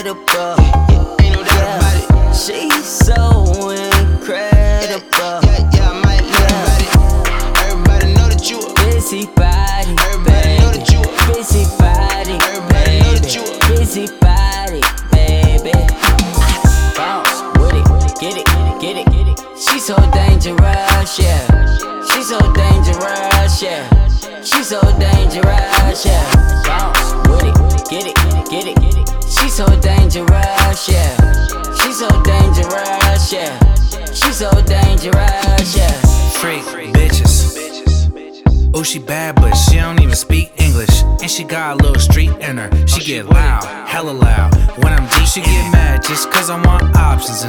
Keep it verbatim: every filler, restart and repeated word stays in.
incredible. Ain't no doubt about it. She's so incredible. Yeah, yeah, I might lie about it. Everybody know that you a busy body. Everybody know that you a busy body. Everybody know that you a busy body, baby. Bounce with it, get it, get it, get it. She's so dangerous, yeah. She's so dangerous, yeah. She's so dangerous, yeah. Bounce with it, get it, get it, get it. She's so dangerous, yeah. She's so dangerous, yeah. She's so dangerous, yeah. Freak bitches. Ooh, she bad, but she don't even speak English. And she got a little street in her. She get loud, hella loud. When I'm deep, she get mad just cause I want options.